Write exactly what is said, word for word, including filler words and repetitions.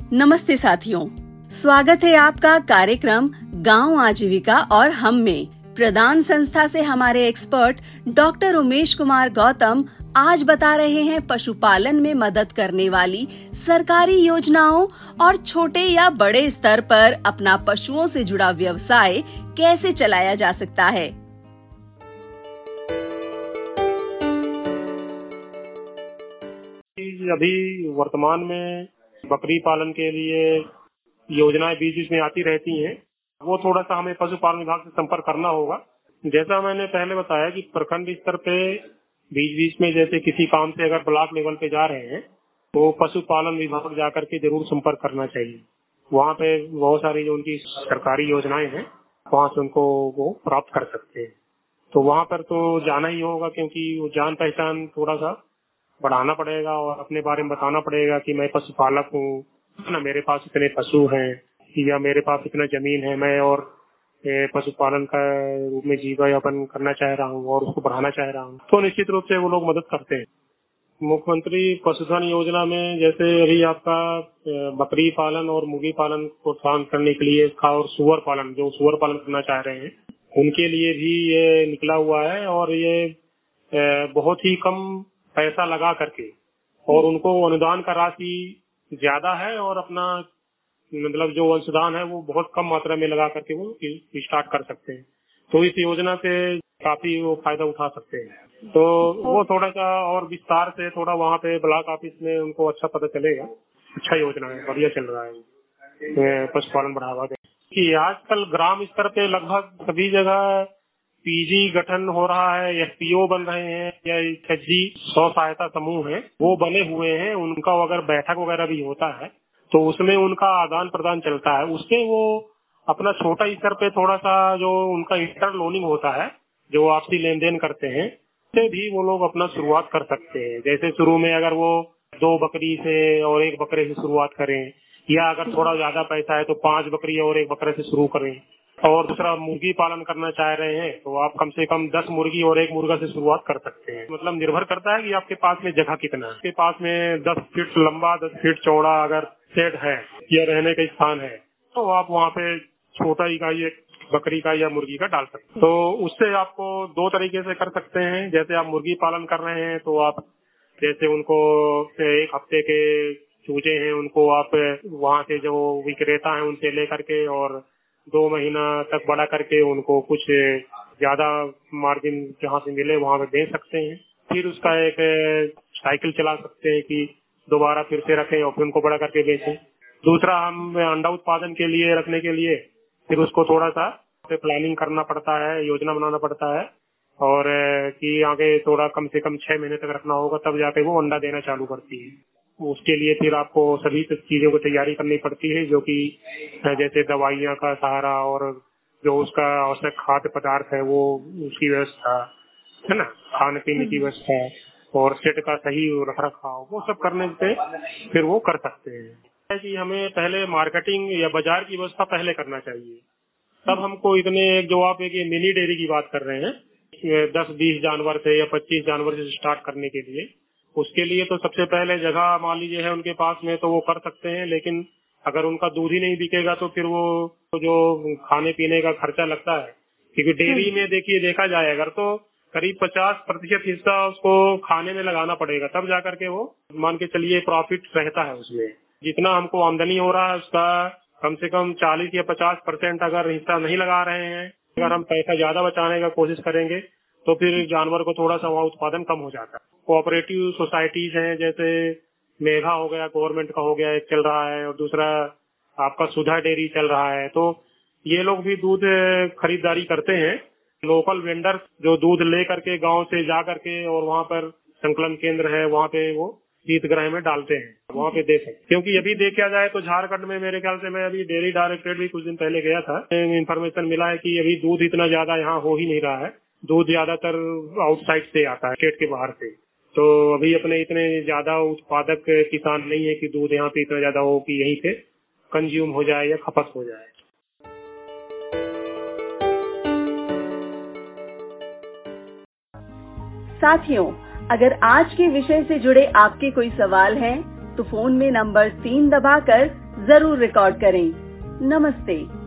नमस्ते साथियों, स्वागत है आपका कार्यक्रम गांव आजीविका और हम में। प्रदान संस्था से हमारे एक्सपर्ट डॉक्टर उमेश कुमार गौतम आज बता रहे हैं पशुपालन में मदद करने वाली सरकारी योजनाओं और छोटे या बड़े स्तर पर अपना पशुओं से जुड़ा व्यवसाय कैसे चलाया जा सकता है। अभी वर्तमान में बकरी पालन के लिए योजनाएं बीच बीच में आती रहती हैं। वो थोड़ा सा हमें पशुपालन विभाग से संपर्क करना होगा। जैसा मैंने पहले बताया कि प्रखंड स्तर पे बीच बीच में जैसे किसी काम से अगर ब्लॉक लेवल पे जा रहे हैं तो पशुपालन विभाग जाकर के जरूर संपर्क करना चाहिए। वहाँ पे बहुत सारी जो उनकी सरकारी योजनाएं हैं वहाँ से उनको वो प्राप्त कर सकते हैं। तो वहाँ पर तो जाना ही होगा, क्योंकि वो जान पहचान थोड़ा सा बढ़ाना पड़ेगा और अपने बारे में बताना पड़ेगा कि मैं पशुपालक हूँ ना, मेरे पास इतने पशु हैं या मेरे पास इतना जमीन है, मैं और पशुपालन का रूप में जीवनयापन करना चाह रहा हूँ और उसको बढ़ाना चाह रहा हूँ। तो निश्चित रूप से वो लोग मदद करते हैं। मुख्यमंत्री पशुधन योजना में जैसे अभी आपका बकरी पालन और मुर्गी पालन को प्रोत्साहन करने के लिए था, और सुअर पालन जो सुअर पालन करना चाह रहे हैं उनके लिए भी ये निकला हुआ है। और ये बहुत ही कम पैसा लगा करके और उनको अनुदान का राशि ज्यादा है और अपना मतलब जो अंशदान है वो बहुत कम मात्रा में लगा करके वो स्टार्ट कर सकते हैं। तो इस योजना से काफी वो फायदा उठा सकते हैं। तो वो थोड़ा सा और विस्तार से थोड़ा वहाँ पे ब्लॉक ऑफिस में उनको अच्छा पता चलेगा। अच्छा योजना है, बढ़िया चल रहा है पशुपालन बढ़ावा दे कि आजकल ग्राम स्तर पे लगभग सभी जगह पीजी गठन हो रहा है, एफपीओ बन रहे हैं या एचजी स्व सहायता समूह है वो बने हुए हैं। उनका अगर बैठक वगैरह भी होता है तो उसमें उनका आदान प्रदान चलता है। उससे वो अपना छोटा स्तर पे थोड़ा सा जो उनका इंटर लोनिंग होता है, जो आपसी लेन देन करते हैं, उससे भी वो लोग अपना शुरुआत कर सकते हैं। जैसे शुरू में अगर वो दो बकरी से और एक बकरे से शुरुआत करें, या अगर थोड़ा ज्यादा पैसा है तो पांच बकरी और एक बकरे से शुरू करें। और दूसरा मुर्गी पालन करना चाह रहे हैं तो आप कम से कम दस मुर्गी और एक मुर्गा से शुरुआत कर सकते हैं। मतलब निर्भर करता है कि आपके पास में जगह कितना है। आपके पास में दस फीट लंबा दस फीट चौड़ा अगर शेड है या रहने का स्थान है तो आप वहाँ पे छोटा इकाई एक बकरी का या मुर्गी का डाल सकते हैं। तो उससे आपको दो तरीके से कर सकते हैं। जैसे आप मुर्गी पालन कर रहे हैं तो आप जैसे उनको एक हफ्ते के चूजे हैं उनको आप वहाँ से जो विक्रेता है उनसे ले करके और दो महीना तक बड़ा करके उनको कुछ ज्यादा मार्जिन जहाँ से मिले वहाँ पे दे सकते हैं। फिर उसका एक साइकिल चला सकते हैं कि दोबारा फिर से रखें और फिर उनको बड़ा करके बेचें। दूसरा, हम अंडा उत्पादन के लिए रखने के लिए फिर उसको थोड़ा सा प्लानिंग करना पड़ता है, योजना बनाना पड़ता है और कि आगे थोड़ा कम से कम छह महीने तक रखना होगा, तब जाके वो अंडा देना चालू करती है। उसके लिए फिर आपको सभी चीजों की तैयारी करनी पड़ती है, जो कि जैसे दवाइयाँ का सहारा और जो उसका आवश्यक खाद्य पदार्थ है वो उसकी व्यवस्था है ना, खाने पीने की व्यवस्था और सेट का सही रख रखाव, वो सब करने से फिर वो कर सकते हैं। कि हमें पहले मार्केटिंग या बाजार की व्यवस्था पहले करना चाहिए, तब हमको इतने जो आप एक मिनी डेयरी की बात कर रहे हैं दस बीस जानवर से या पच्चीस जानवर से स्टार्ट करने के लिए, उसके लिए तो सबसे पहले जगह मान लीजिए है उनके पास में तो वो कर सकते हैं। लेकिन अगर उनका दूध ही नहीं बिकेगा तो फिर वो जो खाने पीने का खर्चा लगता है, क्योंकि डेयरी में देखिए देखा जाए अगर तो करीब पचास प्रतिशत हिस्सा उसको खाने में लगाना पड़ेगा, तब जाकर के वो मान के चलिए प्रॉफिट रहता है उसमें। जितना हमको आमदनी हो रहा है उसका कम से कम चालीस या पचास परसेंट अगर हिस्सा नहीं लगा रहे हैं, अगर हम पैसा ज्यादा बचाने का कोशिश करेंगे तो फिर जानवर को थोड़ा सा वहाँ उत्पादन कम हो जाता है। कोऑपरेटिव सोसाइटीज हैं, जैसे मेघा हो गया, गवर्नमेंट का हो गया, एक चल रहा है, और दूसरा आपका सुधा डेयरी चल रहा है। तो ये लोग भी दूध खरीदारी करते हैं। लोकल वेंडर्स जो दूध ले करके गांव से जा करके और वहाँ पर संकलन केंद्र है वहाँ पे वो शीतगृह में डालते हैं, वहाँ पे दे सकते। क्योंकि अभी देखा जाए तो झारखंड में मेरे ख्याल से, मैं अभी डेयरी डायरेक्टरेट भी कुछ दिन पहले गया था, इन्फॉर्मेशन मिला है कि अभी दूध इतना ज्यादा यहाँ हो ही नहीं रहा है। दूध ज्यादातर आउटसाइड से आता है, स्टेट के बाहर से। तो अभी अपने इतने ज्यादा उत्पादक किसान नहीं है कि दूध यहाँ पे इतना ज्यादा हो कि यहीं पे कंज्यूम हो जाए या खपत हो जाए। साथियों, अगर आज के विषय से जुड़े आपके कोई सवाल हैं, तो फोन में नंबर तीन दबाकर जरूर रिकॉर्ड करें। नमस्ते।